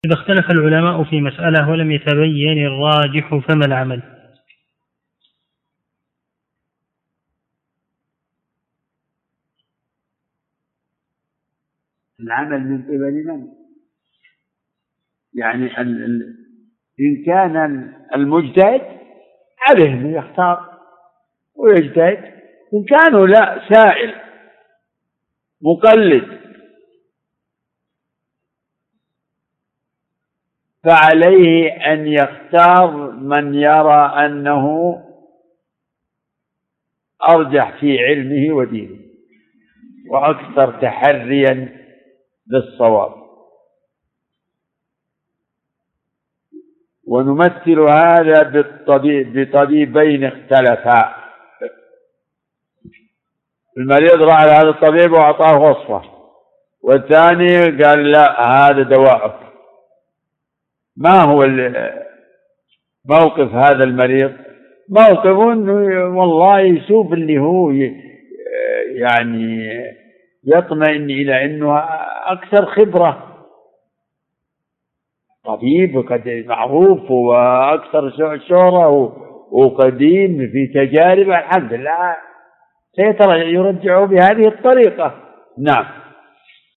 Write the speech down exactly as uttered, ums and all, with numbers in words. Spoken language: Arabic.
إذا اختلف العلماء في مسألة ولم يتبين الراجح فما العمل؟ العمل من قبل من؟ يعني ال ال إن كان المجتهد عليه أن يختار ويجتهد، إن كانوا لا سائل مقلد فعليه أن يختار من يرى أنه أرجح في علمه ودينه وأكثر تحريا للصواب. ونمثل هذا بالطبيب بطبيبين اختلفا، المريض راح لهذا الطبيب وأعطاه وصفة، والثاني قال لا هذا دواءك. ما هو موقف هذا المريض؟ موقف والله يشوف اللي هو يعني يطمئن إلى أنه أكثر خبرة، طبيب قد معروف وأكثر شهرة وقديم في تجارب، الحمد لله سيترجع يرجعه بهذه الطريقة. نعم.